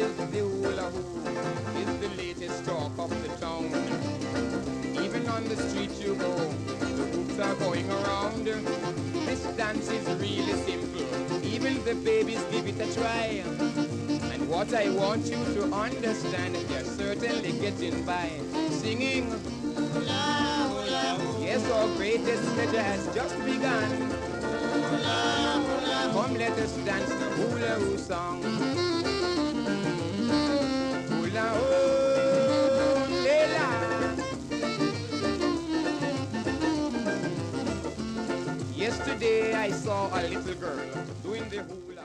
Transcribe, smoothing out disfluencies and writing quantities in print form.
Cause the hula hoop is the latest talk of the town. Even on the street you go, the hoops are going around. This dance is really simple, even the babies give it a try. And what I want you to understand, you're certainly getting by singing hula, hula, hula. Yes, our greatest pleasure has just begun. Hula, hula, come let us dance the hula hoo song. Hula hoo, lela. Yesterday I saw a little girl doing the hula.